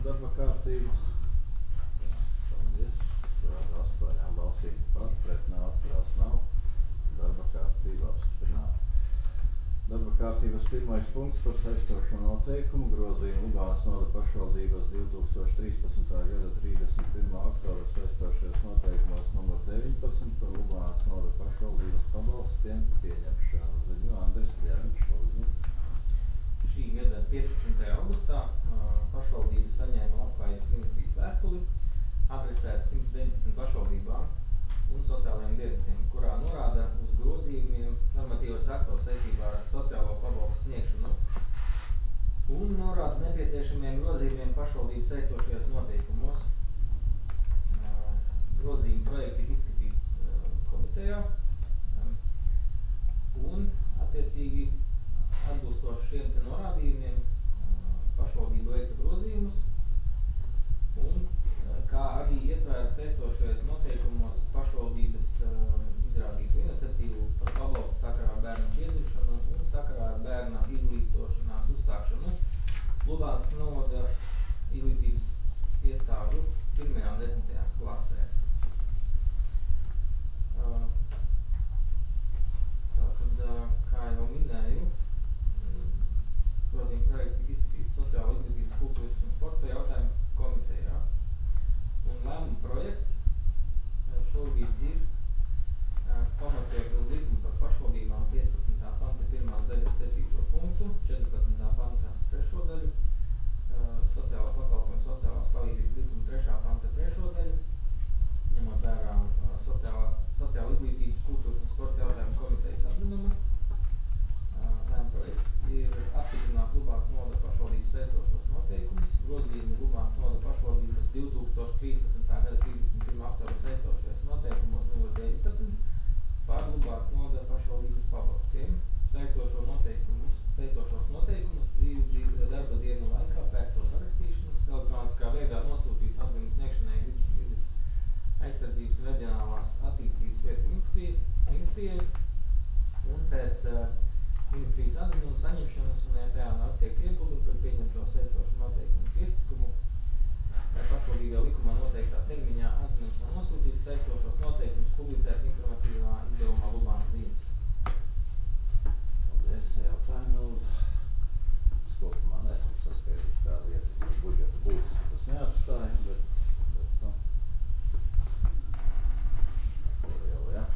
darba kārtību. Jā, paldies. Ar 8 balsīm par, pret neatturās nav. Darba kārtība apstiprināta. Darba kārtības pirmais punkts par saistošo noteikumu grozījumu Lubānas novada pašvaldības 2013. gada 31. oktobra saistošajos noteikumos numur 19 par Lubānas novada pašvaldības pabalstiem pieņemšanu. Ziņo Andris Kļaviņš, lūdzu. Šī gada 15. augustā pašvaldība saņēma labklājības ministrijas vēstuli adresēt 119 pašvaldībām un sociālajiem dienestiem, kurā norāda uz grozījumiem normatīvos aktos saistībā ar sociālo pabalstu sniegšanu un norāda nepieciešamiem grozījumiem pašvaldības saistošajos noteikumos. Grozījuma projekti ir izskatīts komitejā un attiecīgi atbilstoši šiem te norādījumiem pašvaldība veica grozījumus un kā arī ietvēra saistošajos noteikumos pašvaldības izrādītu iniciatīvu par pabalstu sakarā ar bērnu piedzimšanu un sakarā ar bērna izglītošanās uzsākšanu Lubānas novada izglītības iestāžu 1. un 10. klasē. Tātad, kā jau minēju, grozījuma projekts tika izskatīts Sociālo izglītības, kultūras un sporta jautājumu komitejā. Un lēmuma projekts šobrīd ir pamatoties uz likumu par pašvaldībām 15. panta 1. daļas 7. punktu, 14. panta 3. daļu, sociālā pakalpojuma sociālās palīdzības likuma 3. panta 3. daļu, ņemot vērā sociāla izglītības, kultūras un sporta jautājumu komitejas atzinumu. Lēmuma projekts ir apstiprināt Lubānas novada pašvaldības saistošos noteikumus, grozījumi Lubānas novada pašvaldības 2013. gada 31. oktobra saistošajos noteikumos numur 19 par Lubānas novada pašvaldības pabalstiem. Saistošos noteikumus 3 darba dienu laikā pēc to parakstīšanas elektroniskā veidā nosūtīt atziņu sniegšanai vides aizsardzības un reģionālās attīstības lietu ministrijai un pēc ministrijas atzinuma saņemšanas un EPA tiek iegūta par pieņemto saistošu noteikumu tiesiskumu. Pašvaldībā likumā noteiktā termiņā atzinums nav nosūtīts, saistošos noteikumus publicēt informatīvā izdevumā Lubānas dienas. Paldies, jautājumu. Kopumā nesam saskaidrot kādu vietu, budžeta būtiski tas neatstāja, bet jau, ja?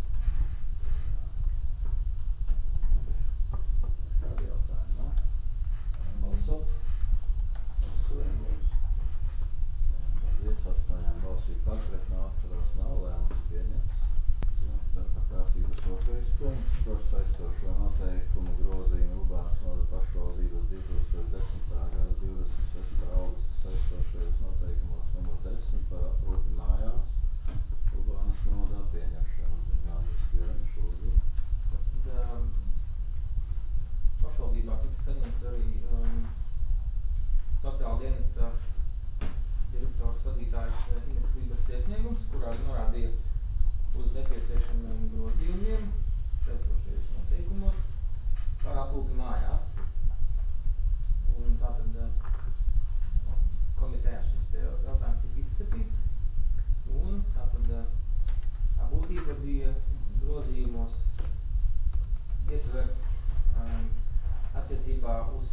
Kādi jautājumi, no? Balsot? Balsojam, lūdzu. Paldies, 8 balsī par, pret neatturās nav, lēmums pieņemts. Darba kārtības 2. punkts par saistošo noteikumu grozījumu Lubānas novada pašvaldības 2010. gada 26. augusta saistošajos noteikumos numur 10 par aprūpi mājās Lubānas novadā pieņemšanu. Ziņo Andris Kļaviņš, lūdzu. Pašvaldībā tika saņemts arī sociāla dienesta direktors vadītājs Ines Lībers iesniegums, kurā norādīja uz nepieciešamiem grozījumiem saistošajos noteikumos par aprūpi mājās. Un tātad komitejā šis jautājums tika izskatīts un tātad tā būtība bija grozījumos ietvert attiecībā uz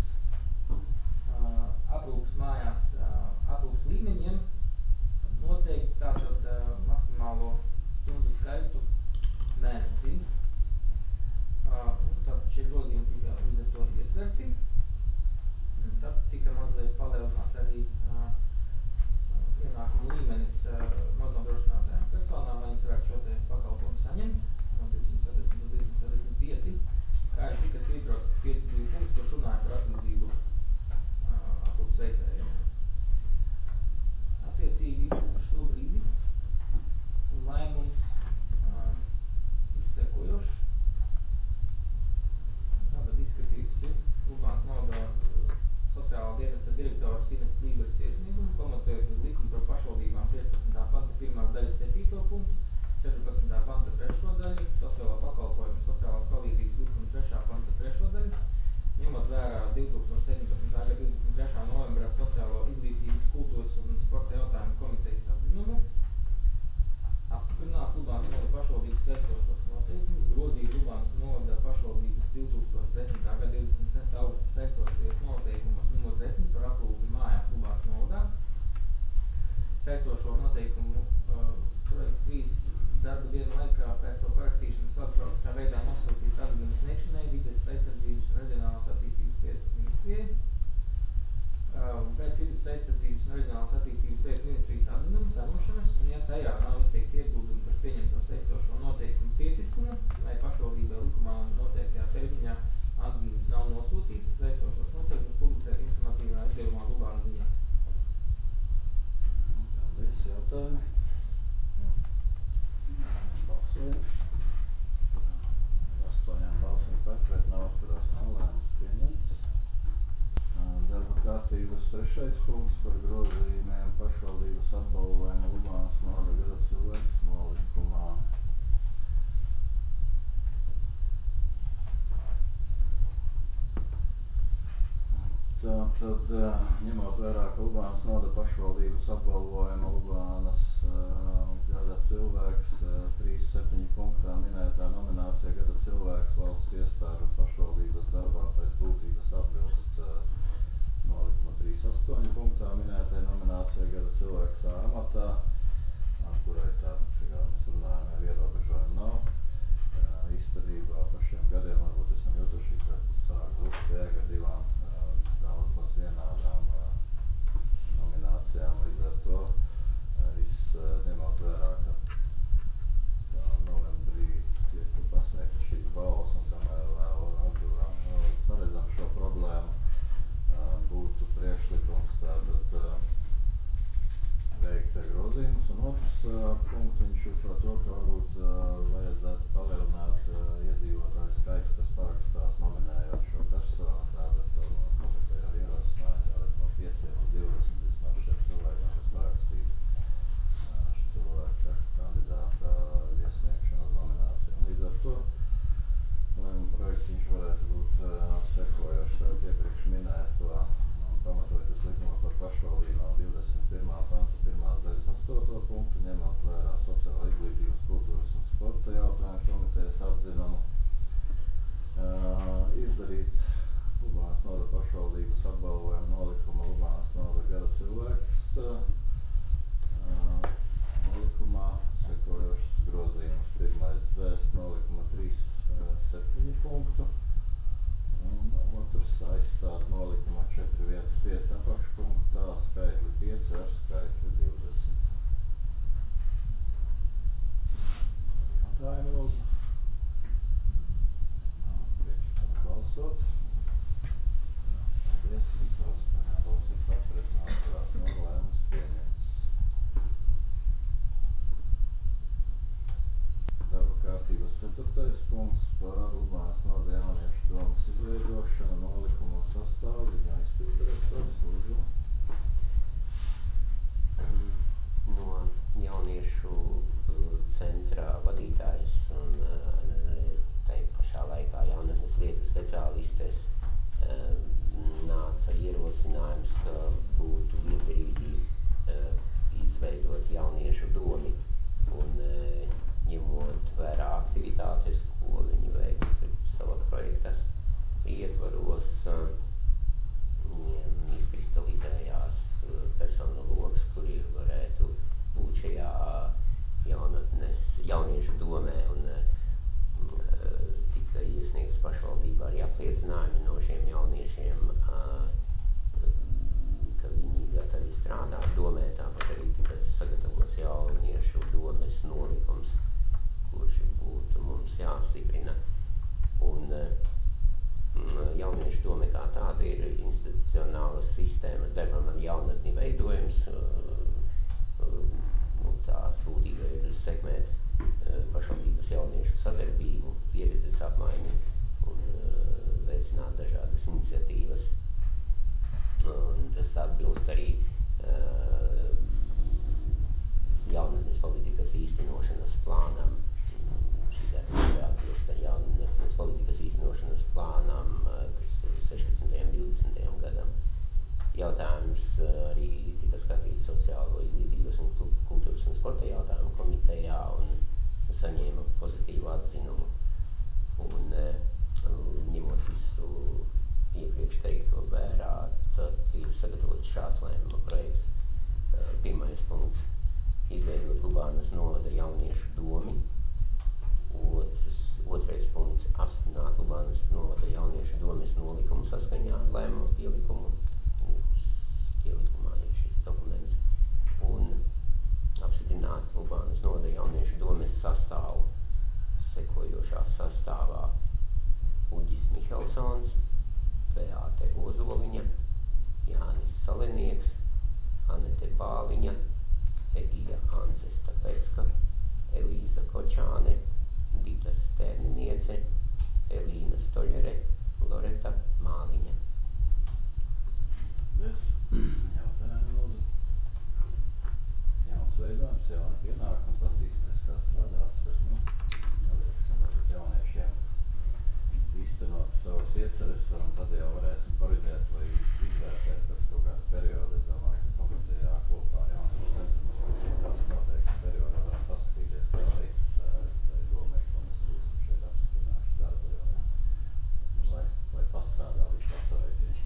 aprūpas mājās, aprūpas līmeņiem noteikti tātad maksimālo stundu skaitu mēnesī. Un tātad šie grozījumi tika līdz ar to ietverti. Tad tika mazliet palielināts arī ienākumu līmenis maznodrošinātajām personām, lai viņas varētu šo te pakalpojumu saņemt no 240 līdz 245, kā arī tika svītrots 5.2 punkts, kurš runāja par atlīdzību aprūpas veicējiem. Attiecīgi šobrīd lēmums ir sekojošs. Tātad izskatīts Lubānas novada sociālā dienesta direktors Ines Lībers saitošo noteikumu projektu 3 darba dienu laikā pēc to parakstīšanas elektroniskā veidā nosūtīt atzinumu sniegšanai Vides aizsardzības un reģionālās attīstības lietu ministrijai. Pēc Vides aizsardzības un reģionālās attīstības lietu ministrijas atzinuma saņemšanas, un ja tajā nav izteikti iebildumi par pieņemto saitošo noteikumu tiesiskumu, vai pašvaldībai likumā noteiktajā termiņā atzīmes nav nosūtītas, saitošos noteikumus publicēt informatīvā izdevumā Lubāna ziņā. Paldies, jautājumi. Balsojam. 8 balsīm par, pret nav atturās, nav lēmums pieņemts. Darba kārtības 3. punkts par grozījumiem pašvaldības apbalvojumu Lubānas novada gada cilvēks nolikumā. Tātad, ņemot vērā, ka Lubānas novada pašvaldības apbalvojuma Lubānas gada cilvēks 3.7. punktā minētā nominācija gada cilvēks valsts iestāžu pašvaldības darbā pēc būtības atbilst 0.38. punktā minētai nominācija gada cilvēks amatā, kurai tātad, kā mēs runājam, jau ierobežojumu nav. Īstenībā par šiem gadiem varbūt esam jutuši, ka sāk būt jēga ar divām daudz maz vienādām nominācijām, līdz ar to ņemot vērā, ka novembrī tiek pasniegta šīs balvas un kamēr vēl paredzam šo problēmu, būtu priekšlikums tātad veikt grozījumus, un otrs punktiņš ir par to, ka varbūt vajadzētu palielināt iedzīvotāju skaitu, kas parakstās nominējot šo personu, tātad komiteja arī ierosināja no 5 līdz 20 vismaz šiem cilvēkiem, kas parakstītu cilvēka kandidāta iesniegšanu uz nomināciju. Un līdz ar to lēmuma projektiņš varētu būt sekojošs iepriekš minēto pamatojoties likumā par pašvaldībām 21. panta 1. daļas 8. punktu, ņemot vērā sociālo izglītības, kultūras un sporta jautājumu komitejas atzinumu, izdarīt Lubānas novada pašvaldības apbalvojumu nolikuma Lubānas novada gada cilvēks nolikumā sekojošs grozījums. Pirmais dzēst nolikuma 3.7. punktu. Un otrs aizstāt nolikuma 4.1.5. apakšpunktā skaitli 5 ar skaitli 20. Jautājumi lūdzu. Priekšstādā balsot. Paldies. Balsojumā balsot par, pret nav atturās, nav lēmums pieņemts. Darba kārtības 4. punkts par Lubānas novada jauniešu domas izveidošanu, nolikumu sastāvu, viņa izpilddirektors, lūdzu. No jauniešu centra vadītājs un tai pašā laikā jaunatnes lietu speciālistes nāca ierosinājums, ka būtu liederīgi izveidot jauniešu domi un ņemot vērā aktivitātes, ko viņi veiks savā projektas ietvaros, viņiem izkristalizējās personu loks, kuri varētu būt šajā jauniešu domē, un tika iesniegts pašvaldībā arī apliecinājumi no šiem jauniešiem, ka viņi gatavi strādāt domē, tāpat arī tika sagatavots jauniešu domes nolikums, kurš būtu mums jāstiprina. Un jauniešu Lubānas novada jauniešu domi. Otrais punkts – apstiprināt Lubānas novada jauniešu domes nolikumu saskaņā ar lēmumu pielikumu. Pielikumā ir šis dokuments. Un apstiprināt Lubānas novada jauniešu domes sastāvu. Sekojošā sastāvā Uģis Mihelsons, Beāte Ozoliņa, Jānis Salenieks, Anete Bāliņa, Egija Anses Tapecka, Elīza Kočāne, Dita Stērniniece, Elīna Stoļere, Loreta Māliņa. Jautājumi lūdzu. Jauns veidojums, jauni pienākumi, patīsimies, kā strādāt, bet, jauniešiem īstenot savas ieceres, un tad jau varēsim koriģēt vai izvērtēt pēc kaut kāda perioda. Es domāju, ka komitejā kopā ar jauniešu centrumu tās noteikti periodā varam paskatīties, kā arī tā domāju, ko mēs būsim šeit apstiprinājuši darba jau, lai pastrādā līdz vasarai.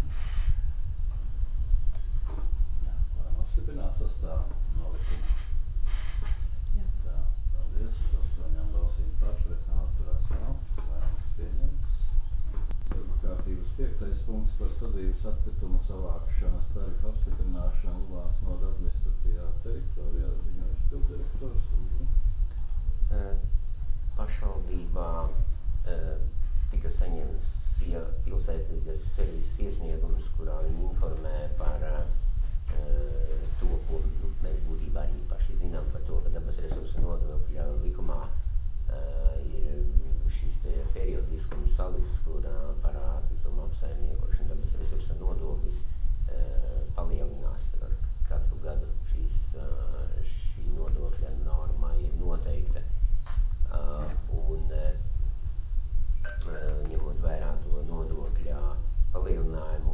Jā, varam apstiprināt sastāvu nolikumu. Jā. Tā, paldies. 8 balsīm par, pret atturās nav. Lēmums pieņemts. Darba kārtības 5. punkts par sadzīves atkritumu savākšanas tarifu apstiprināšanu Lubānas novada administratīvajā teritorijā. Ziņojas pilsdirektors. Pašvaldībā tika saņemts pilsētvides servises iesniegums, kurā viņi informē par to, ko mēs būtībā arī paši zinām par to, ka dabas resursu nodokļa likumā ir šis periodiskums salikts, kur par atkritumu apsaimniekošanu dabas resursu nodoklis palielinās ar katru gadu. Šī nodokļa norma ir noteikta, un ņemot vērā to nodokļa palielinājumu,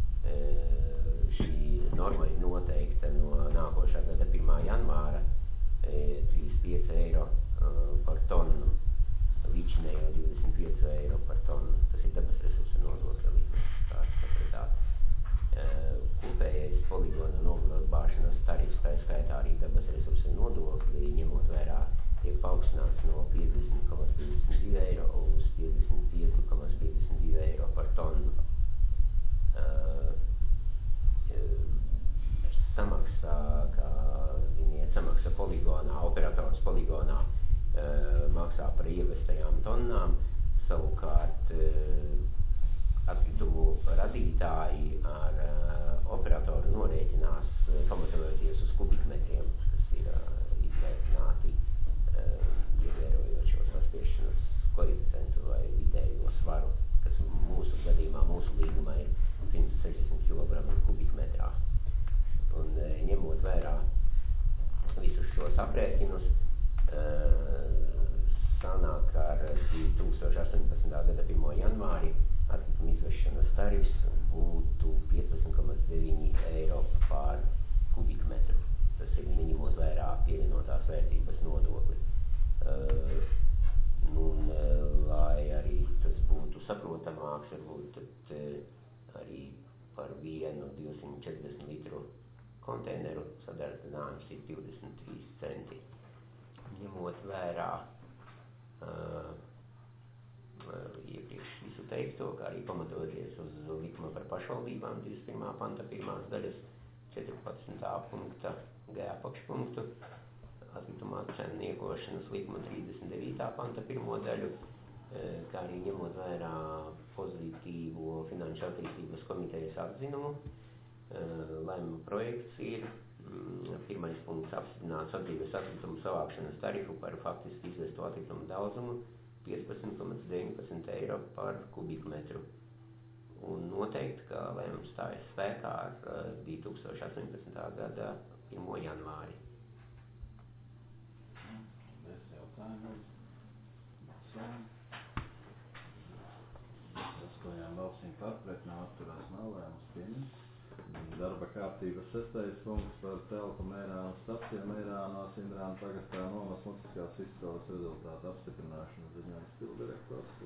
šī norma ir noteikta no nākošā gada 1. janvāra 35 eiro par tonu, līdzinējo 25 eiro par tonu. Tas ir dabas resursu nodokļa likums, tāds sapratāts. Kopējais poligona noglabāšanas tarifs, tā skaitā arī dabas resursu nodokļi, ņemot vērā, tiek paaugstināts no 50,52 eiro uz 55,52 eiro par tonu. Samaksa, kā ziniet, samaksa poligonā, operators poligonā maksā par ievestajām tonnām, savukārt atkritumu radītāji ar operatoru norēķinās pamatojoties uz kubikmetriem, kas ir izreikināti ievērojot šo saspiešanas koeficientu vai vidējo svaru, kas mūsu gadījumā, mūsu līgumā ir 160 kg kubikmetrā. Un ņemot vērā visus šos aprēķinus, sanāk ar 2018. gada 1. janvāri atkritumu izvešanas tarifs būtu 15,9 eiro par kubikmetru. Tas ir neņemot vērā pievienotās vērtības nodokli. Un, lai arī tas būtu saprotamāks, varbūt tad arī par vienu 240 litru konteineru sadarbinājums ir 23 centi. Ņemot vērā iepriekš visu teikto, kā arī pamatoties uz likuma par pašvaldībām 21. panta 1. daļas 14. punkta G apakšpunktu, atkrituma apsaimniekošanas likuma 39. panta 1. daļu, kā arī ņemot vērā pozitīvo finanšu attīstības komitejas atzinumu. Lēmuma projekts ir pirmais punkts – apstiprināt sadzīves atkritumu savākšanas tarifu par faktiski izvesto atkritumu daudzumu 15,19 eiro par kubikmetru. Un noteikti, ka lēmums stājas spēkā ar 2018. gada 1. janvāri. Bez jautājumu. 8 balsīm par, pret atturās nav, lēmums pieņemts. Darba kārtības 6. punkts par telpu Meirānu staciju Meirānos Indrānu pagastā nomas mutiskās izstrādes rezultātu apstiprināšanu. Ziņojas pilsdirektors.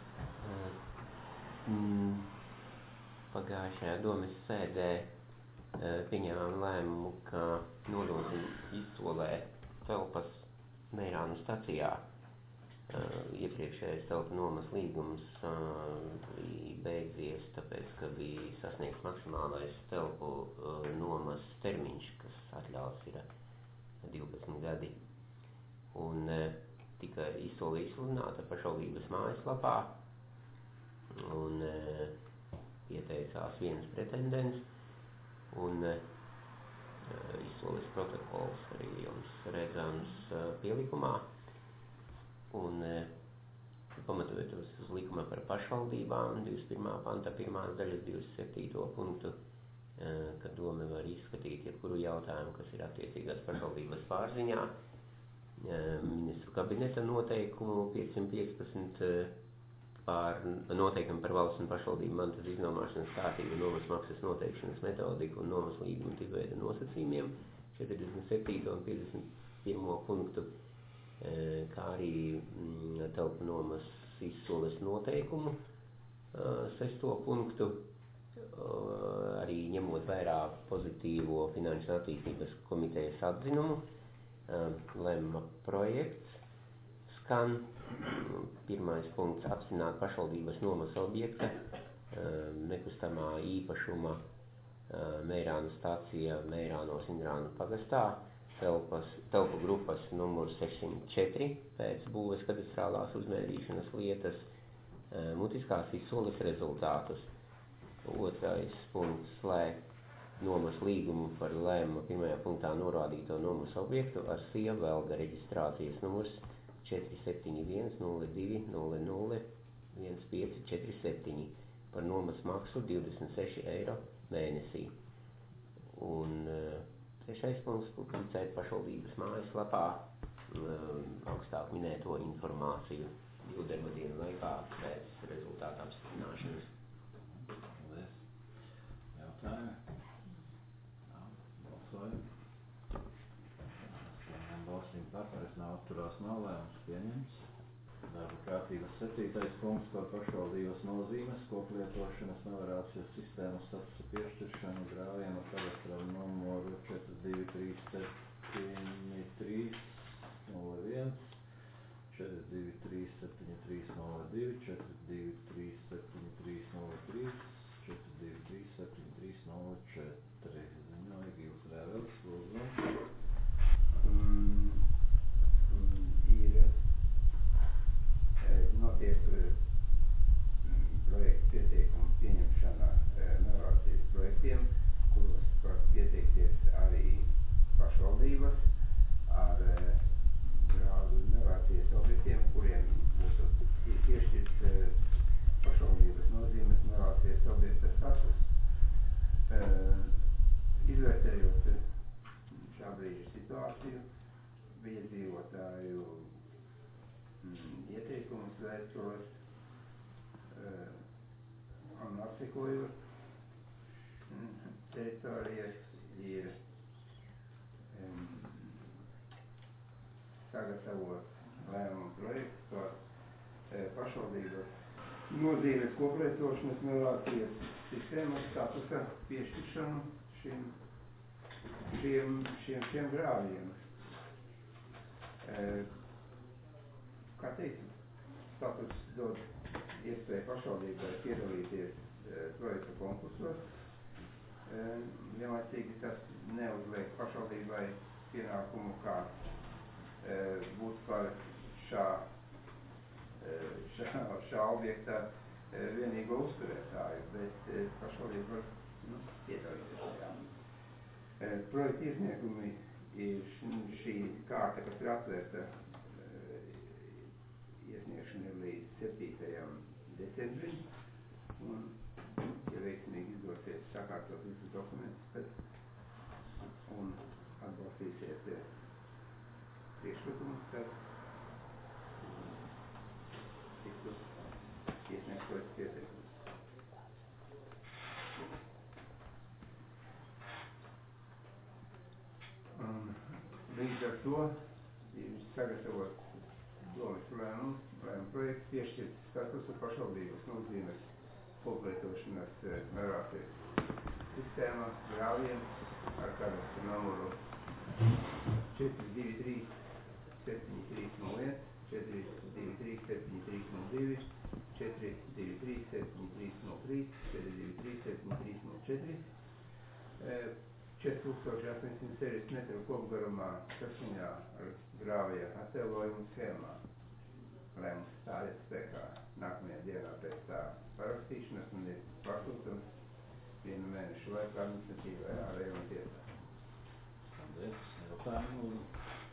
Pagājušajā domes sēdē pieņēmām lēmumu, ka nodosim izsolē telpas Meirānu stacijā. Iepriekšējais telpu nomas līgums bija beidzies, tāpēc, ka bija sasniegts maksimālais telpu nomas termiņš, kas atļauts ir 12 gadi. Un tika izsole izsludināta pašvaldības mājaslapā, un pieteicās viens pretendents, un izsoles protokols arī jums redzams pielikumā. Un pamatojoties uz likuma par pašvaldībām, 21. panta 1. daļas 27. punktu, ka doma var izskatīt jebkuru jautājumu, kas ir attiecīgās pašvaldības pārziņā, ministru kabineta noteikumu 515 par noteikumu par valsts un pašvaldību mantas iznomāšanas kārtību, nomas maksas noteikšanas metodiku un nomas līguma tipveida nosacījumiem, 47. un 51. punktu, kā arī telpu nomas izsoles noteikumu 6. punktu, arī ņemot vērā pozitīvo Finanšu attīstības komitejas atzinumu, lemma projekts skan. Pirmais punkts - apstiprināt pašvaldības nomas objekta nekustamā īpašuma Meirānu stacija Meirānos Indrānu pagastā, telpu grupas numurs 604 pēc būves kadastrālās uzmērīšanas lietas, mutiskās izsoles rezultātus. Otrais punkts - slēgt nomas līgumu par lēmuma 1. punktā norādīto nomas objektu ar Sija Velga reģistrācijas numurs 47102001547 par nomas maksu 26 eiro mēnesī. Un trešais punkts - publicēt pašvaldības mājaslapā augstāk minēto informāciju 2 darba dienu laikā pēc rezultātu apstiprināšanas. Paldies. Jautājumi? Jā, balsojam. Balsīm par, vairs nav atturās nav, lēmums pieņems. Darba kārtības 7. punkts par pašvaldības nozīmes, koplietošanas melorācijas sistēmas statusa piešķiršanu grāvienu kadastrālu numuru 4237301, 4237302, 4237303, 4237304. Ziņoja Gils Rēvels, lūdzu. Notiek projektu pieteikumu pieņemšana melorācijas projektiem, kuros var pieteikties arī pašvaldības ar melorācijas objektiem, kuriem būtu piešķirts pašvaldības nozīmes melorācijas objekta status. Izvērtējot šā brīža situāciju, iedzīvotāju ieteikumus veicot un apsekojot teritorijas ir sagatavot lēmumu projektu par pašvaldības nozīmes koplietošanas melorācijas sistēmas statusa piešķiršanu šiem grāviem. Kā teicu, status dod iespēju pašvaldībai piedalīties projektu konkursos. Vienlaicīgi tas neuzliek pašvaldībai pienākumu, kā būt par šā objekta vienīgo uzturētāju, bet pašvaldība var piedalīties šajā. Projekta iesniegumi ir šī kārta, kas ir atvērta, iesniegšana ir līdz 7. decembrim, un, ja veiksmīgi izdosies sakārtot visus dokumentus, tad un atbalstīsiet priekšlikumus, tad tiktu iesniegt projektu pieteikumus. Līdz ar to ir sagatavot domas lēmumu projektu piešķirt statusu pašvaldības nozīmes koplietošanas melorācijas sistēmā grāvjiem ar kadastru numuru 423 7301, 423 7302, 423 7303, 423 7304, 4860 metru kopgarumā saskaņā ar grāvja attēlojumu schēmā. Lēmums stājas spēkā nākamajā dienā pēc tā parakstīšanas un ir pārsūtams 1 mēnešu laikā administratīvajā rajona tiesā. Paldies. Jautājumu lūdzu.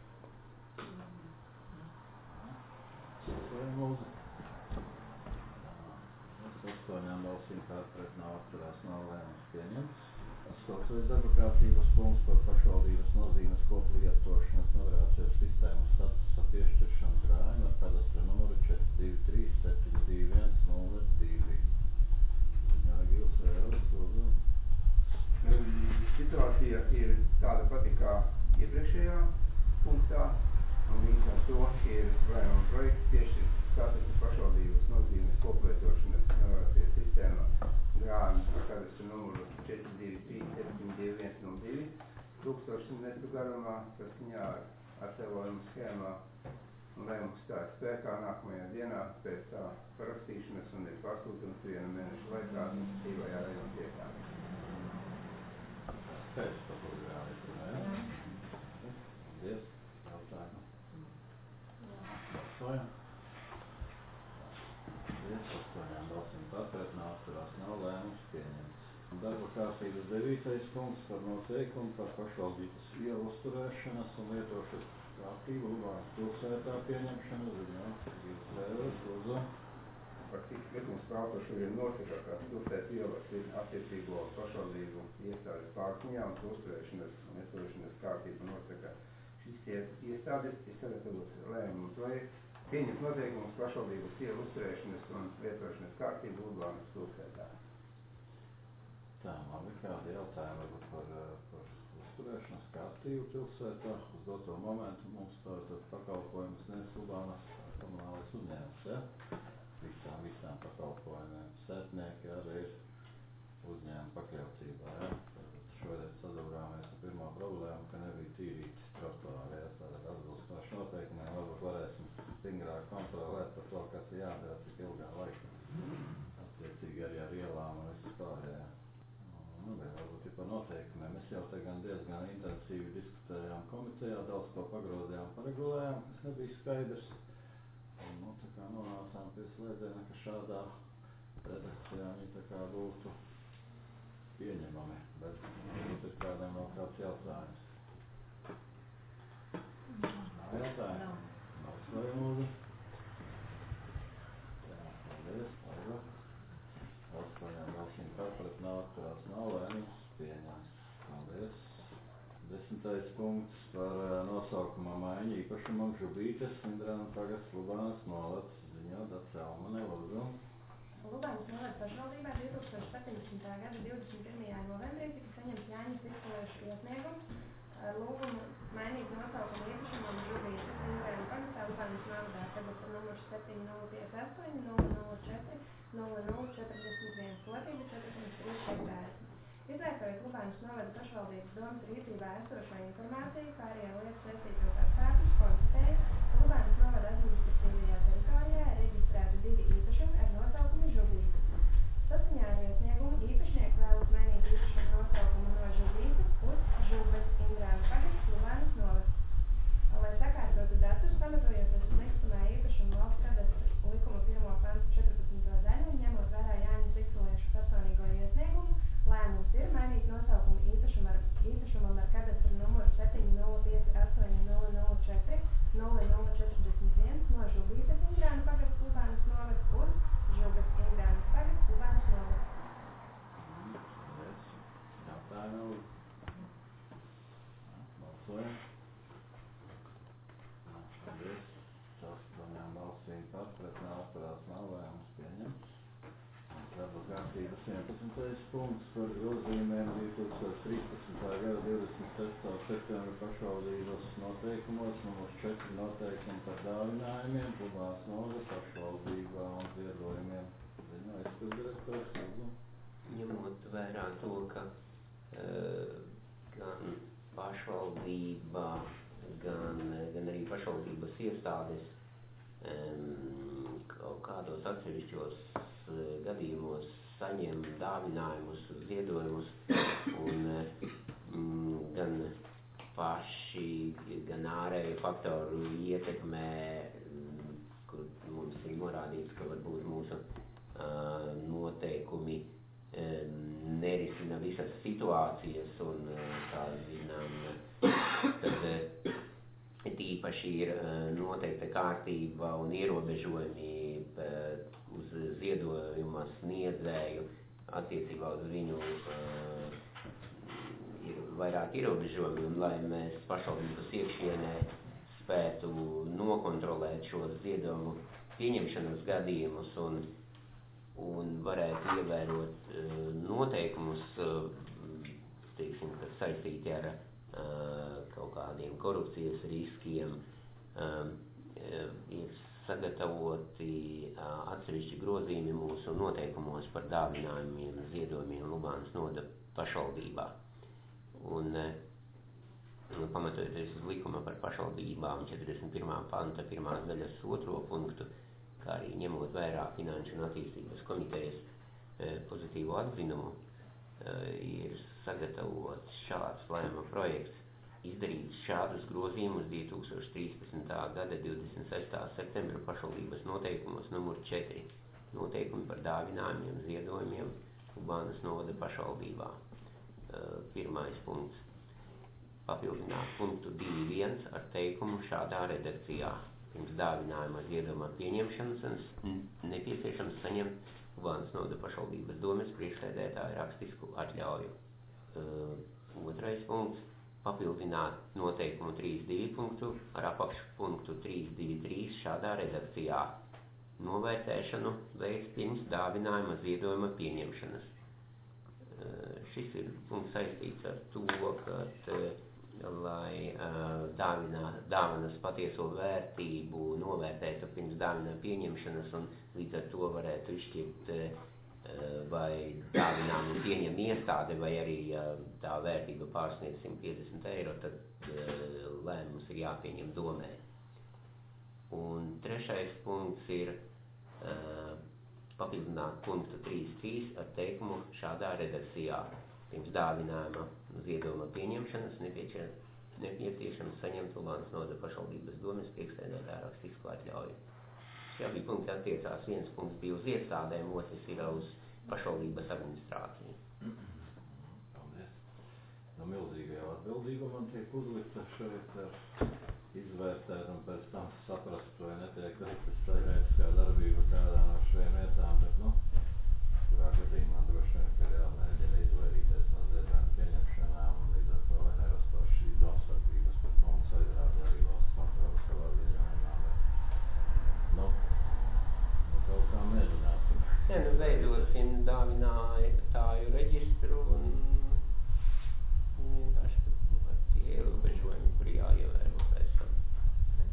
Balsojam lūdzu. Ar 8 balsīm par pret nav atturās nav lēmums pieņemts. 8. darba kārtības punkts par pašvaldības nozīmes koplietošanas nodarbinācijas sistēmas statusa piešķiršanu grāvim ar kadastra numuru 423 721 02. Ziņā Gils Vēros, lūdzu. Situācija ir tāda pati kā iepriekšējā punktā, un līdz ar to ir lēmuma projekts piešķirt statusu pašvaldības nozīmes koplietošanas nodarbinācijas sistēmā grāvim ar kadastra numuru 423 721 02 1000 metru garumā saskaņā ar attēlojumu schēmā, un lēmums stājas spēkā nākamajā dienā pēc tā parakstīšanas un ir pārsūtams 1 mēnešu laikā administratīvajā rajona tiesā. Pēc par to grāvju, jā? Paldies. Jautājumu. Balsojam. Paldies. 8 balsīm par pret nav atturās nav lēmums pieņemts. Darba kārtības 9. punkts par noteikumu par pašvaldības ielu uzturēšanas un lietošanas kārtību Lubānas pilsētā pieņemšanu. Ziņā Gils Vēros, lūdzu. Faktiski likums pārtošu ir nosaka, ka pilsētas ielas ir attiecīgo pašvaldību iestādes pārziņā un uzturēšanas un lietošanas kārtību nosaka šīs iestādes, ir sagatavots lēmumu projekts, pieņemt noteikumus pašvaldības ielu uzturēšanas un lietošanas kārtību Lubānas pilsētā. Tā, labi, kādi jautājumi varbūt par uzturēšanas kārtību pilsētā? Uz doto momentu mums tātad pakalpojumus sniedz Lubānas komunālais uzņēmums, ja? Visām pakalpojumiem. Sētnieki arī ir uzņēmuma pakļautībā, ja? Šodien sadūrāmies ar pirmo problēmu, ka nebija tīrīti trotuāri, ja? Tātad atbilstoši noteikumiem varbūt varēsim stingrāk kontrolēt par to, kas ir jādara, cik ilgā laikā. Attiecīgi arī ar ielām un visu pārējā. Nu, varbūt ir par noteikumiem. Mēs jau te gan diezgan intensīvi diskutējām komitejā, daudz ko pagrozījām, paregulējām, kas nebija skaidrs. Un, nu, tā kā nonācām pie slēdziena, ka šādā redakcijā viņi tā kā būtu pieņemami, bet varbūt ir kādam vēl kāds jautājums. Nav jautājumu? Balsojam lūdzu. Jā, paldies, Olga. 8 balsīm par pret nav atturās nav lēmums pieņemts. Paldies. 10. punkts par nosaukuma maiņu īpašumam Žubītes Indrāna pagasts Lubānas novads. Ziņā Dace Almane, lūdzu. Lubānas novada pašvaldībā 2017. gada 21. novembrī tika saņemts Jāņa Cikulēša iesniegums ar lūgumu mainīt nosaukumu īpašumam Žubītes Indrāna pagastā Lubānas novadā kadastra numurs 7058 004 0041 platība 403 hektāri. Izvērtējot Lubānas novada pašvaldības domas rīcībā esošo informāciju, kā arī lietas saistītos apstākļus, konstatēja, ka Lubānas novada administratīvajā teritorijā ir reģistrēti 2 īpašumi ar nosaukumu Žubītes. Saskaņā ar iesniegumu īpašnieki vēlas mainīt īpašumu nosaukumu no Žubītes uz Žubes Indrāna pagasts Lubānas novads. Lai sakārtotu datus, pamatojoties uz nekustamā īpašuma valsts kadastra likuma 1. pantu 14. daļu, ņemot vērā Jāņa Cikulēša personīgo iesniegumu, lēmums ir mainīt nosaukumu īpašumam ar kadastra numuru 7058 004 0041 no Žubītes Indrāna pagasts Lubānas novads uz Žubes Indrāna pagasts Lubānas novads. Paldies. Jautājumu. Balsojam. Paldies. 8 balsīm par pret nav atturās nav lēmums pieņemts. Darba kārtības 11. punkts par grozījumiem 2013. gada 26. septembra pašvaldības noteikumos numurs 4 noteikumi par dāvinājumiem, Lubānas novada pašvaldībā un ziedojumiem. Ziņā izpilddirektors, lūdzu. Ņemot vērā to, ka gan pašvaldība, gan arī pašvaldības iestādes kaut kādos atsevišķos gadījumos saņem dāvinājumus, ziedojumus, un gan paši, gan ārēju faktoru ietekmē, kur mums ir norādīts, ka varbūt mūsu noteikumi nerisina visas situācijas, un, kā zinām, tad tīpaši ir noteikta kārtība un ierobežojumi uz ziedojuma sniedzēju attiecībā uz viņu ir vairāk ierobežojumi, un lai mēs pašvaldības iekšienē spētu nokontrolēt šos ziedojumu pieņemšanas gadījumus un varētu ievērot noteikumus, teiksim, kas saistīti ar kaut kādiem korupcijas riskiem, ir sagatavoti atsevišķi grozījumi mūsu noteikumos par dāvinājumiem, ziedojumiem Lubānas novada pašvaldībā. Un pamatojoties uz likuma par pašvaldībām 41. panta 1. daļas 2. punktu, kā arī ņemot vērā Finanšu un attīstības komitejas pozitīvu atzinumu, ir sagatavots šāds lēmuma projekts izdarīt šādus grozījumus 2013. gada 26. septembra pašvaldības noteikumos numur 4 noteikumi par dāvinājumiem, ziedojumiem Lubānas novada pašvaldībā. Pirmais punkts. Papildināt punktu 2.1 ar teikumu šādā redakcijā. Pirms dāvinājuma ziedojuma pieņemšanas nepieciešams saņemt Lubānas novada pašvaldības domes priekšsēdētāja rakstisku atļauju. Otrais punkts. Papildināt noteikumu 3.2 punktu ar apakšpunktu 3.2.3 šādā redakcijā. Novērtēšanu veids pirms dāvinājuma ziedojuma pieņemšanas. Šis ir punkts saistīts ar to, ka, lai dāvanas patieso vērtību novērtētu pirms dāvinājuma pieņemšanas un līdz ar to varētu izšķirt vai dāvinājumu pieņem iestāde, vai arī tā vērtība pārsniedz 150 eiro, tad lēmums ir jāpieņem domē. Un trešais punkts ir papildināt punktu 3.3 ar teikumu šādā redakcijā. Pirms dāvinājuma ziedojuma pieņemšanas nepieciešams saņemt Lubānas novada pašvaldības domes priekšsēdētāja rakstisku atļauju. Šie abi punkti attiecās, viens punkts bija uz iestādēm, otrs ir uz pašvaldības administrāciju. Paldies. No milzīga jau atbildība man tiek uzlikta šeit izvērtēt un pēc tam saprast, vai netiek veiktas saimnieciskā darbība kādā no šiem vietām, bet, kurā gadījumā droši vien, ka jāmēģina izvairīties no ziedojuma pieņemšanām un līdz ar to, lai nerastos šīs domstarpības, pēc mums aizrāda arī valsts kontrole savā ziņojumā, bet, kaut kā mēģināsim. Veidosim dāvinātāju reģistru un vienkārši ar tie ierobežojumi, kuri jāievēro pēc tam. Bet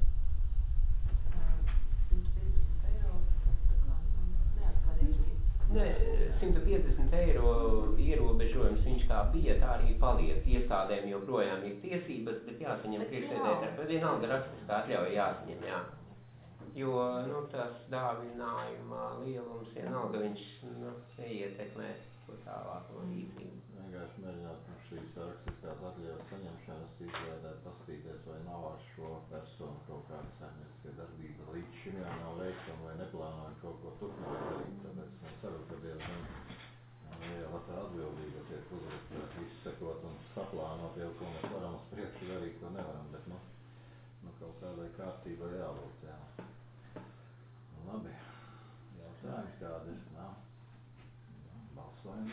150 eiro, tas tā kā neatkarīgi. Ne, 150 eiro ierobežojums viņš kā bija, tā arī paliek. Iestādēm joprojām ir tiesības, bet jāsaņem priekšsēdētāji. Vienalga rakstiskā atļauja jāsaņem, jā. Jo, tas dāvinājuma lielums vienalga viņš, neietekmē ko tālāk no rīcību. Vienkārši mēģināt šīs rakstiskās atļaujas saņemšanas izvērtēt, paskatīties, vai nav ar šo personu kaut kāda saimnieciskai darbība līdz šim jau nav veikta vai neplānojam kaut ko turpināt darīt. Tāpēc es ceru, ka diezgan liela tā atbildība tiek uzlikta izsekot un saplānot jau, ko mēs varam uz priekšu darīt, ko nevaram, bet kaut kādai kārtībai jābūt, jā. Labi, jautājums kādi nav. Balsojam.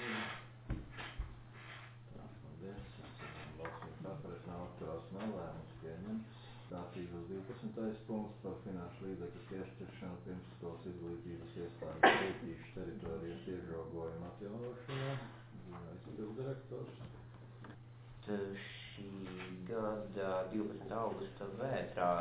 Tā, paldies. Balsojam par atturās nav lēmums pieņemts. Kārtības 12. punkts par finanšu līdzekļu piešķiršanu pirmsskolas izglītības iestādes Rūtīšu teritorijas iegrogojumu atjaunošanā. Izpilddirektors. Šī gada 12. augusta vētrā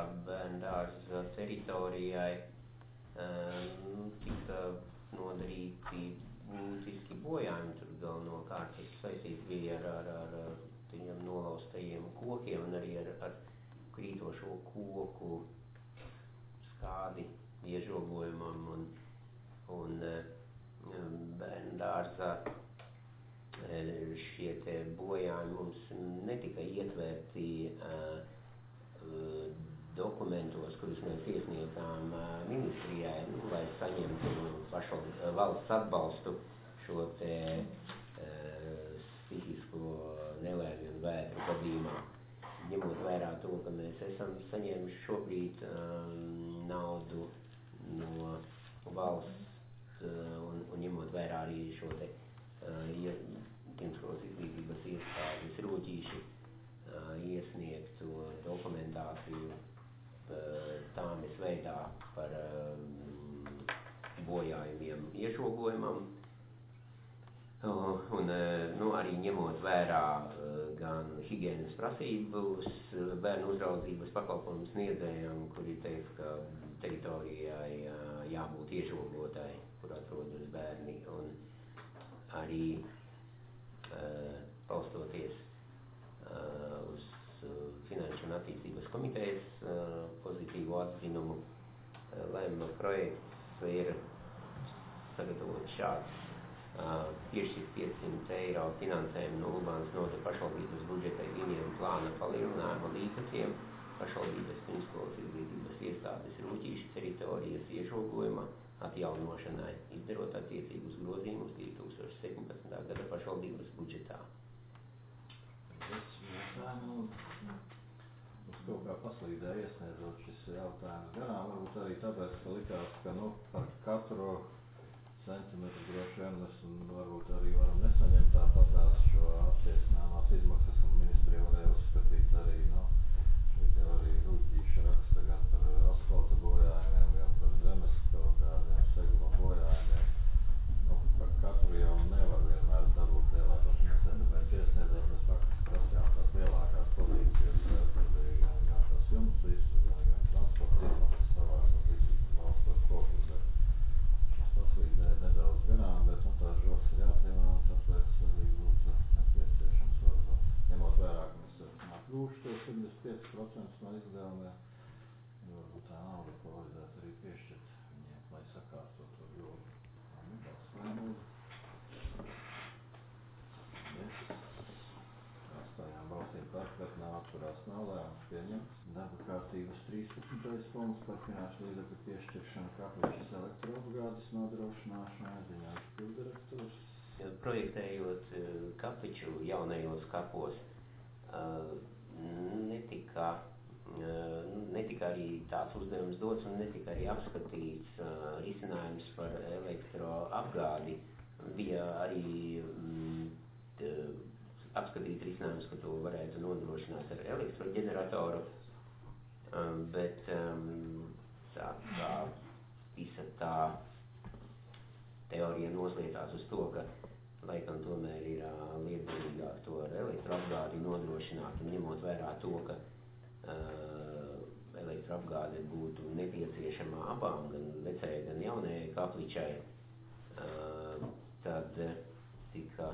bērndārza teritorijai tika nodarīti būtiski bojājumi, tur galvenokārt tas saistīts bija ar tiem nolaustajiem kokiem un arī ar krītošo koku skādi iežogojumam un bērnu dārzā šie te bojājumi mums netika ietverti dokumentos, kurus mēs iesniedzām ministrijai, lai saņemtu valsts atbalstu šo te stihisko nelēmi un vētru gadījumā. Ņemot vērā to, ka mēs esam saņēmuši šobrīd naudu no valsts un ņemot vērā arī šo te pirmskolas izglītības iestādes Rūķīši iesniegtu dokumentāciju tāmes veidā par bojājumiem iežogojumam. Un arī ņemot vērā gan higienas prasības bērnu uzraudzības pakalpojumu sniedzējiem, kuri teica, ka teritorijai jābūt iežogotai, kur atrodas bērni, un arī balstoties uz Finanšu un attīstības komitejas pozitīvu atzinumu, lēmuma projekts ir sagatavots šāds. Piešķirt 500 eiro finansējumu no Lubānas novada pašvaldības budžeta līniju plāna palielinājuma līdzekļiem pašvaldības pirmskolas izglītības iestādes Rūķīšu teritorijas iežogojuma atjaunošanai, izdarot attiecīgus grozījumus 2017. gada pašvaldības budžetā. Uz to kā paslīdēja iesniedzot šis jautājums garām, varbūt arī tāpēc, ka likās, ka par katru centimetru droši vien mēs varbūt arī varam nesaņemt tāpatās šo attiecināmās izmaksas, un ministrija varēja uzskatīt arī, šeit jau arī Rūķīši raksta gan par asfalta bojājumiem, gan par zemes kaut kādiem seguma bojājumiem. Par katru jau nevar vienmēr dabūt lielāko finansējumu, mēs iesniedzot, mēs faktiski prasījām tās lielākās pozīcijas, tur bija gan tās jumts visu, gan transporta izmaksas savāks, visu valstos kopus, bet šis paslīdēja nedaudz garām, bet tās žoks ir jāpiemā, un tāpēc arī būtu nepieciešams varbūt, ņemot vērā, ka mēs esam atgūši to 75% no izdevumiem, varbūt tā nauda, ko vajadzētu arī piešķirt viņiem, lai sakārto to jogu. Astājām balsīm par, pret nav atturās nav, lēmums pieņemts. Darba kārtības 13. punkts par finanšu līdzekļu piešķiršanu Kapličas elektroapgādes nodrošināšanai, ziņojums pildirektors. Projektējot Kapliču jaunajos kapos, netika arī tāds uzdevums dots un netika arī apskatīts risinājums par elektroapgādi. Bija arī apskatīts risinājums, ka to varētu nodrošināt ar elektroģeneratoru, bet tā visa tā teorija nosliecās uz to, ka laikam tomēr ir lietderīgāk to ar elektroapgādi nodrošināt, un ņemot vērā to, ka elektroapgāde būtu nepieciešama abām, gan vecajai, gan jaunajai Kapličai, tad tika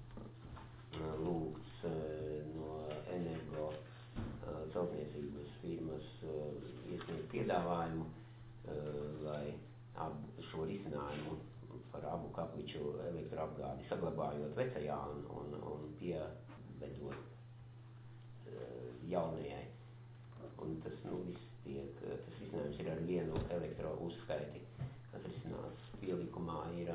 lūgts no energo celtniecības firmas iesniegt piedāvājumu, lai šo risinājumu par abu Kapliču elektroapgādi saglabājot vecajā un pievedot jaunajai. Un tas, viss tas risinājums ir ar vienu elektro uzskaiti. Atrisināts pielikumā ir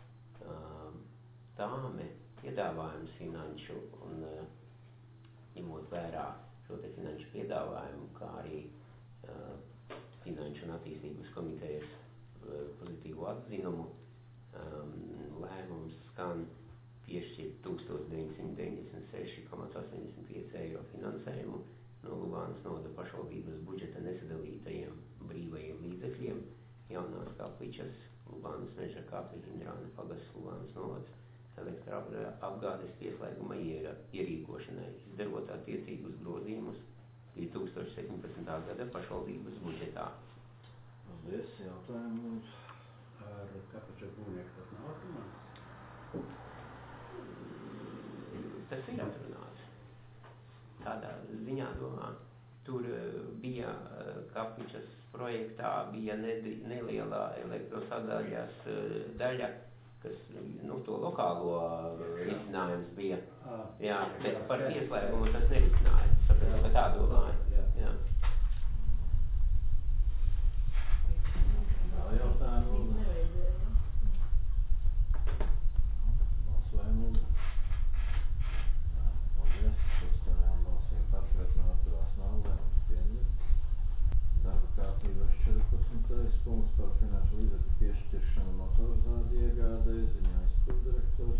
tāme piedāvājums finanšu un ņemot vērā šo te finanšu piedāvājumu, kā arī Finanšu un attīstības komitejas pozitīvu atzinumu, lēmums skan piešķirt 1996,85 eiro finansējumu no Lubānas novada pašvaldības budžeta nesadalītajiem brīvajiem līdzekļiem jaunās Kapličas, Lubānas meža kapļa, Ģenerāla pagasts, Lubānas novads elektroapgādes pieslēguma ierīkošanai, izdarot attiecīgus grozījumus 2017. gada pašvaldības budžetā. Paldies, jautājumu. Ar Kapličas būvnieku tas nav atrunāts? Tas ir atrunāts. Tādā ziņā domā, tur bija Kapičas projektā bija nelielā elektrosadaļas daļa, kas, to lokālo risinājums bija. Jā, bet par pieslēgumu tas nerisināja. Sapratu, ka tā domāju. Jā. Vēl jautājumu? Balsojam lūdzu. Jā, paldies. Uzstājām balsīm par, pret atturās nav, lēmums pieņemts. Darba kārtībā 14. punkts par finanšu līdzekļu piešķiršanu motorzāļu iegādei, ziņā izpilddirektors.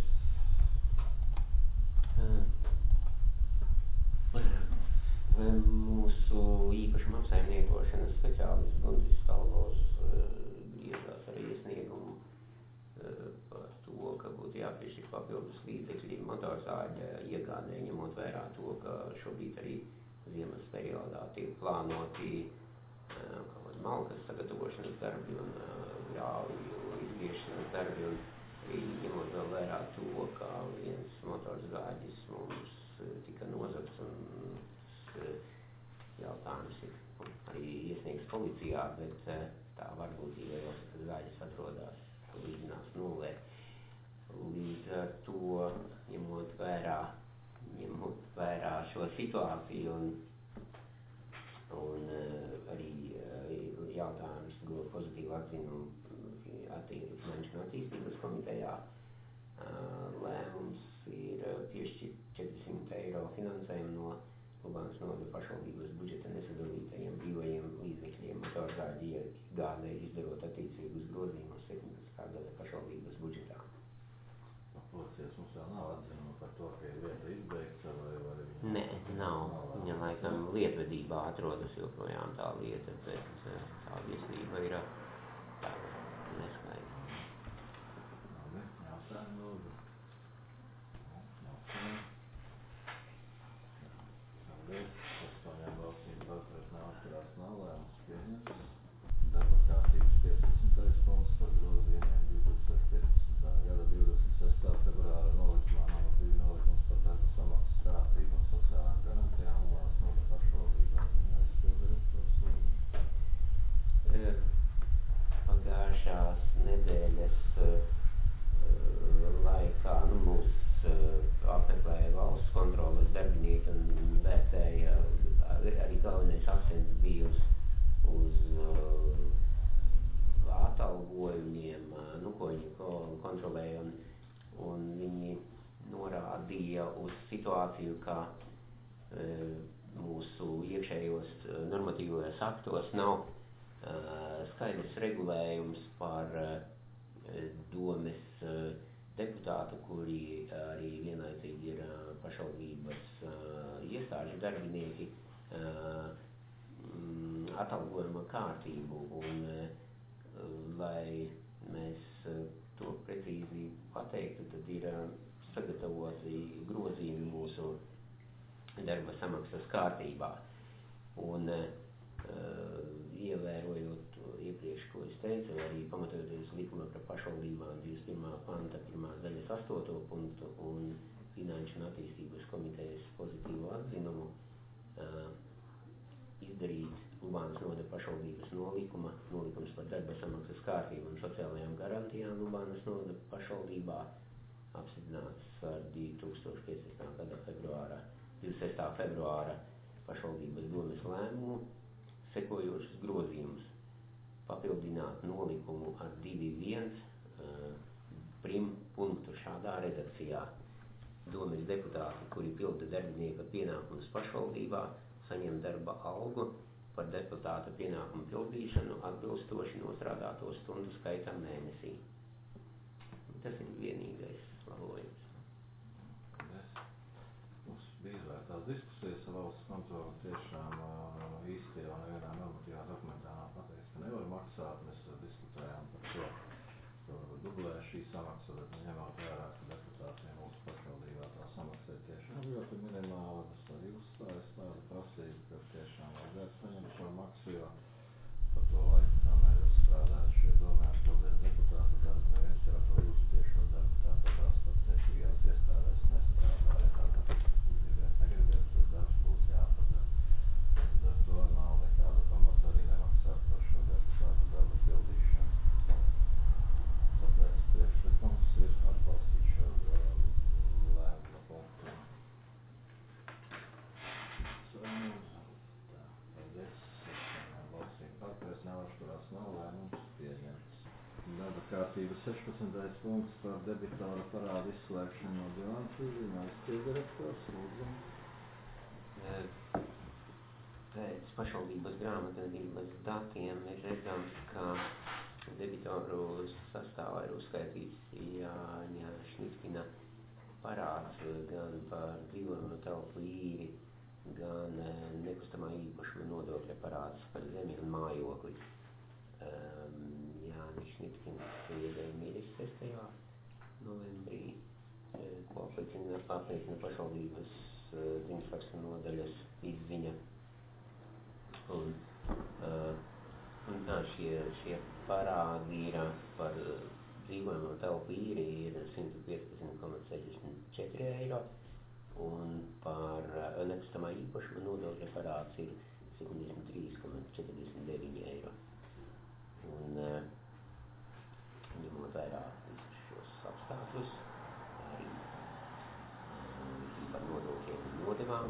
Mūsu īpašuma apsaimniekošanas speciālists Guntis Stalvos griezās ar iesniegumu par to, ka būtu jāpiešķir papildus līdzekļi motorzāļu iegādei, ņemot vērā to, ka šobrīd arī ziemas periodā tiek plānoti malkas sagatavošanas darbi un grāvju izgriešanas darbi, un ņemot vēl vērā to, ka viens motorzāģis mums tika nozagts, un jautājums ir arī iesniegts policijā, bet tā varbūtība jau, ka zāģis atrodas līdzinās nulē. Līdz ar to, ņemot vērā šo situāciju un arī jautājums gūt pozitīvu atzinumu Finanšu attīstības komitejā, lēmums ir piešķirt 400 eiro finansējumu no Lubānas novada pašvaldības budžeta nesadalītajiem brīvajiem līdzekļiem motorzāļu iegādei, izdarot attiecīgus grozījumus 17. gada pašvaldības budžetā. Policijas mums vēl nav atzinumu par to, ka ir lieta izbeigta vai Nē, nav. Viņa laikam lietvedībā atrodas joprojām tā lieta, bet tā viesnība ir neskaidra. Labi, jautājumu lūdzu. Jautājumu. Paldies. Uzstājām balsīm par, pret atturās nav, lēmums pieņemts. Darba kārtības 15. punkts par grozījumiem 2015. gada 26. februāra nolikumā numur 2 nolikums par darba samaksas kārtību un sociālām garantijām Lubānas novada pašvaldībā. Ziņā izpilddirektors. Pagājušās nedēļas laikā mūs apmeklēja valsts kontroles darbinieki un vērtēja, arī galvenais akcents bija uz atalgojumiem, ko viņi kontrolēja, un viņi norādīja uz situāciju, ka mūsu iekšējos normatīvajos aktos nav skaidrs regulējums par domes deputātu, kuri arī vienlaicīgi ir pašvaldības iestāžu darbinieki, atalgojuma kārtību, un lai mēs to precīzi pateiktu, tad ir sagatavoti grozījumi mūsu darba samaksas kārtībā. Un ievērojot iepriekš, ko es teicu, arī pamatojoties likuma par pašvaldībām 21. panta 1. daļas 8. punktu un Finanšu un attīstības komitejas pozitīvo atzinumu, izdarīt Lubānas novada pašvaldības nolikums par darba samaksas kārtību un sociālajām garantijām Lubānas novada pašvaldībā apstiprināts ar 2015. gada 26. februāra pašvaldības domes lēmumu sekojošus grozījumus. Papildināt nolikumu ar 2.1 prim punktu šādā redakcijā. Domes deputāti, kuri pilda darbinieka pienākumus pašvaldībā, saņem darba algu par deputāta pienākumu pildīšanu atbilstoši nostrādāto stundu skaitam mēnesī. Tas ir vienīgais labojums. Mums bija izvērtās diskusijas ar valsts kontroli, tiešām īsti jau nevienā normatīvā dokumentā nav pateikts, ka nevar maksāt. Mēs diskutējām par to, ka dublē šī samaksa, bet ņemot vērā, ka deputātiem mūsu pašvaldībā tā samaksa ir tiešām ļoti minimāla. Tas arī uzstājas tāda prasība, ka tiešām vajadzētu saņemt šo maksu, jo par to laiku, kā mēs strādājam šie domē, atbildies deputātu darbu, neviens jau to jūsu tiešo darbu tāpat tās par kārtības 16. punkts par debitora parādu izslēgšanu no bilances ziņojas direktors, lūdzu. Pēc pašvaldības grāmatvedības datiem ir redzams, ka debitoru sastāvā ir uzskaitīts Jāņa Šņipkina parāds gan par dzīvojamo telpu īri, gan nekustamā īpašuma nodokļa parāds par zemi un mājokli. Jānis Šņipkins ir miris 6. novembrī, ko apliecina pašvaldības dzimtraksta nodaļas izziņa. Un šie parādi ir par dzīvojamo telpu īri ir 115,64 eiro un par nekustamā īpašuma nodokļa parāds ir 73,49 eiro. Un ņemot vērā visus šos apstākļus, arī par nodokļiem un nodevām,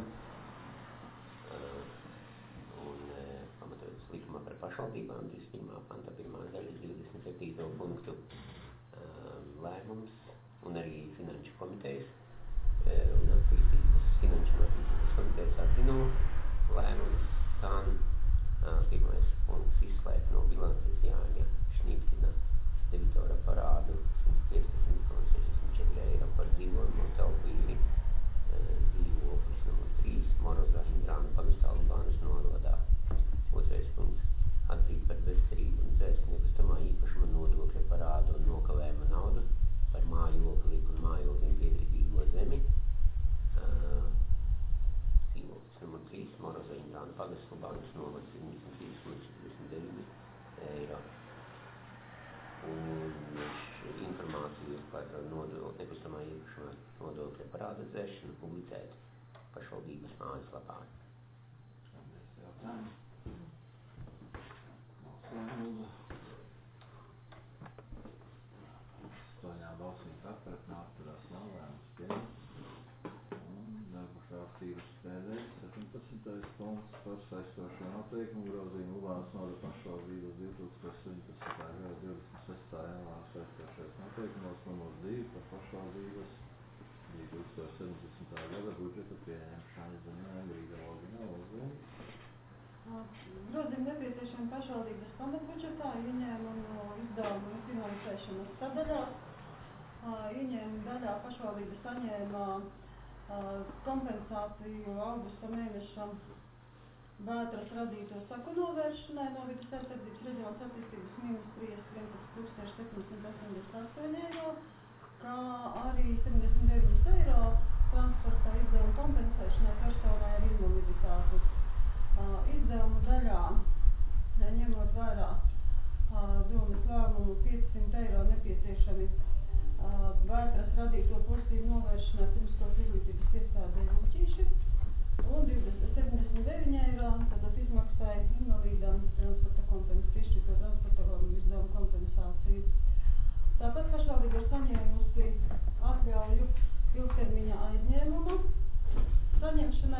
un pamatojoties likumā par pašvaldībām 21. panta 1. daļas 27. punktu lēmums un arī finanšu komitejas un finanšu un attīstības komitejas atzinuma lēmums skan pirmais punkts izslēgt no bilances Jāņa Šņipkina debitora parādu 115,64 eiro par dzīvojamo telpu īri dzīvoklis numur 3 Morozā Indrāna pagastā Libānas novadā. Otrais punkts atzīt par bezcerību un dzēst nekustamā īpašuma nodokļa parādu un nokavējuma naudu par mājokli un mājoklim piedrītīgo zemi. Dzīvoklis numur 3 Morozā Indrāna pagastā Libānas novads 73,49 eiro. Un informāciju par nekustamā īpašuma nodokļa parāda dzēšanu publicēt pašvaldības mājaslapā. Paldies, jautājumu. Lūdzu. 8 balsīm par, pret neatturās nav, lēmums pieņemts. Un darba kārtības pēdējais 17. punkts par saistošo noteikumu grozījumu Libānas novada pašvaldības 2017. gada 26. janvāra saistošais noteikumos numur 2 par pašvaldības 2017. gada budžeta pieņemšanu ziņojumu Rīga Logina lūdzu. Grozījumi nepieciešami pašvaldības pamatbudžetā, ieņēmumu izdevumu finansēšanas sadaļās. Ieņēmumu daļā pašvaldība saņēma kompensāciju augusta mēneša vētras radīto saku novēršanai no Vides aizsardzības reģionas attīstības ministrijas 11,788 eiro, kā arī 79 eiro transporta izdevumu kompensēšanai personai ar invaliditāti. Izdevumu daļā, ņemot vērā domas lēmumu 500 eiro nepieciešami vētras radīto postību novēršanai pirmskolas izglītības iestādē Rūķīši un 79 eiro tātad izmaksai invalīdam piešķirto transporta izdevumu kompensāciju. Tāpat pašvaldība ir saņēmusi atļauju ilgtermiņa aizņēmumu saņemšanai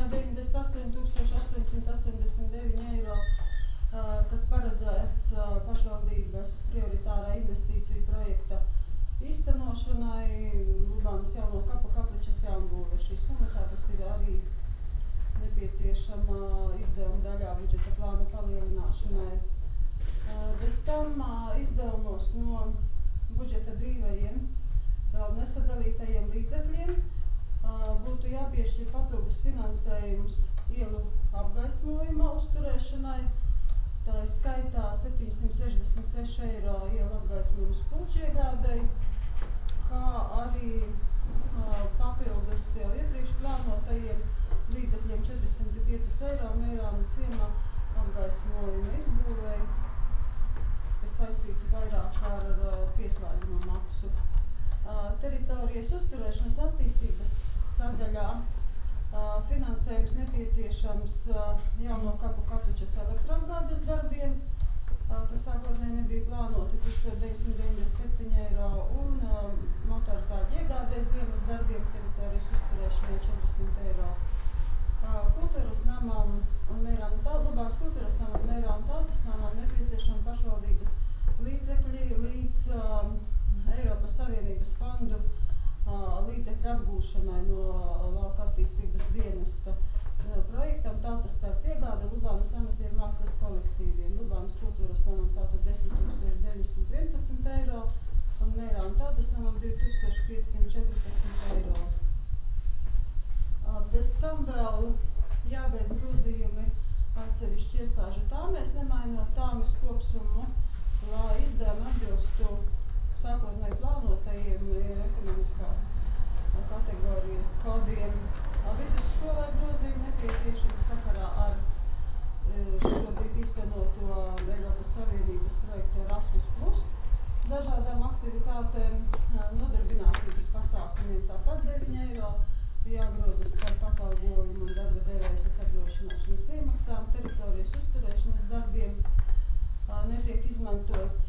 98,889 eiro, kas paredzēts pašvaldības prioritārā investīciju projekta īstenošanai Libānas jauno kapu kapličas jaunbūve. Šī summa tādas ir arī nepieciešama izdevuma daļā budžeta plāna palielināšanai. Bez tam izdevumos no budžeta brīvajiem vēl nesadalītajiem līdzekļiem būtu jāpiešķir papildus finansējums ielu apgaismojuma uzturēšanai, tā ir skaitā 766 eiro ielu apgaismojuma spulču iegādei, kā arī papildus jau iepriekš plānotajiem līdzekļiem 45 eiro Mērāna ciema apgaismojuma izbūvēi, kas saistīts vairāk ar pieslēguma maksu. Teritorijas uzturēšanas attīstības sadaļā finansējums nepieciešams jauno kapu kapličas elektroapgādes darbiem, kas sākotnēji nebija plānoti 1997 eiro un motorzāģu iegādēs ziemas darbiem teritorijas uzturēšanai 40 eiro. Kultūras namam un Libānas kultūras namam un Mērāna tautas namam nepieciešama pašvaldības līdzekļi līdz 514 eiro. Bez tam vēl jāveic grozījumi atsevišķi iestāžu tāmēs, nemainot tāmes kopsumu, lai izdevumi atbilstu sākotnēji plānotajiem ekonomiskās kategorijas kodiem. Vidusskolai grozījumi nepieciešami sakarā ar šobrīd īstenoto Eiropas Savienības projektu Erasmus+, dažādām aktivitātēm, nodarbinātības pasākumiem tāpat 9 eiro, jāgrozas par pakalpojumu un darba devējas apdrošināšanas iemaksām, teritorijas uzturēšanas darbiem, netiek izmantots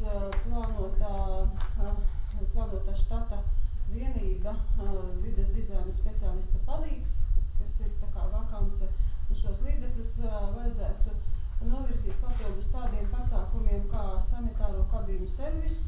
plānotā štata vienība, vides dizaina speciālista palīgs, kas ir tā kā vakance, un šos līdzekļus vajadzētu novirzīt papildus tādiem pasākumiem kā sanitāro kabīnu servis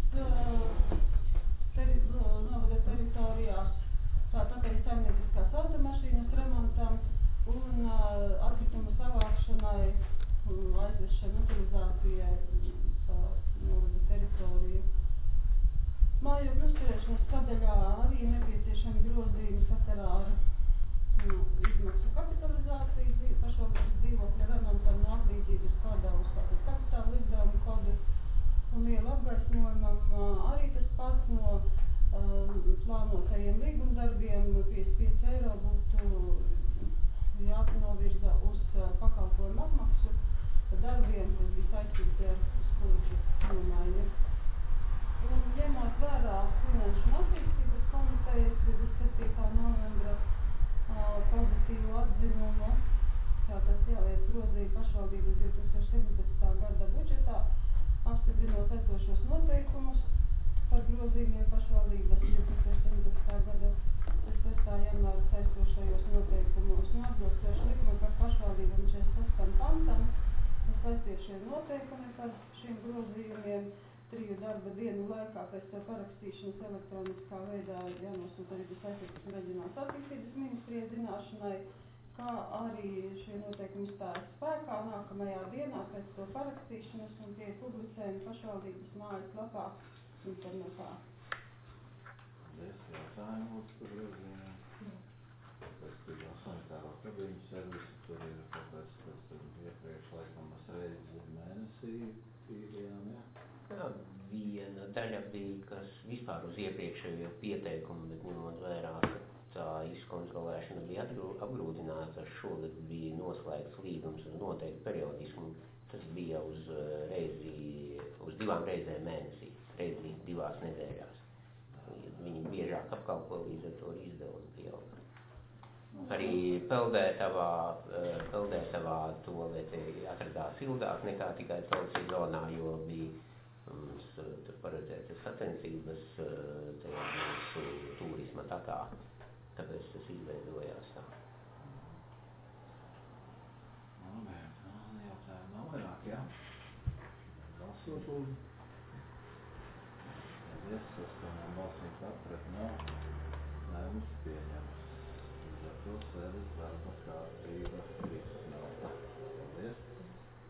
novada teritorijās, tāpat arī saimnieciskās automašīnas remontam un atkritumu savākšanai, aizvešanu, utilizācijai pa novada teritoriju. Mājokļu uzturēšanas sadaļā arī nepieciešami grozījumi sakarā ar izmaksu kapitalizāciju, pašvaldības dzīvokļa remontam no atlīdzības koda uz kapitāla izdevumu kodu un lielu apgaismojumam. Arī tas pats no plānotajiem līgumdarbiem 55 eiro būtu jānovirza uz pakalpojumu apmaksu darbiem, kas bija saistīti ar skulģu nomaiņu. Un ņemot vērā Finanšu un attīstības komitejas 27. novembra pozitīvu atzinumu, tātad jāveic grozījumi pašvaldības 2017. gada budžetā, apstiprinot esošos noteikumus par grozījumiem pašvaldības 2017. gada 6. janvāra saistošajos noteikumos un atbilstoši likuma par pašvaldībām 46. pantam, saistošie noteikumi par šiem grozījumiem 3 darba dienu laikā pēc to parakstīšanas elektroniskā veidā jānosūta arī saistības un reģionālās attīstības ministrijai zināšanai, kā arī šie noteikumi stājas spēkā nākamajā dienā pēc to parakstīšanas un tie publicējumi pašvaldības mājaslapā internetā. Jautājumu lūdzu par grozījumiem. Tas ir jau sanitāro kabīņu servisu, tur ir kaut kāds, kas tur iepriekš laikam mēs reizi mēnesī pieejām, jā? Jā, viena daļa bija, kas vispār uz iepriekšējo pieteikumu, bet ņemot vērā, ka tā izkontrolēšana bija apgrūtināta, šogad bija noslēgts līgums uz noteiktu periodismu. Tas bija uz 2 reizēm mēnesī, reizi 2 nedēļās. Viņi biežāk apkalpo, līdz ar to izdevumi pieauga. Arī Peldētavā tualete atradās ilgāk nekā tikai policijas zonā, jo bija tur paredzētas sacensības tajā mūsu turisma takā, tāpēc tas izveidojās tā. Jautājumu nav vairāk, jā? Balsot lūdzu. Paldies, 8 balsīm par pret nav. Lēmums pieņemts. Līdz ar to sēdes darba kārtība ir izsmelta. Paldies.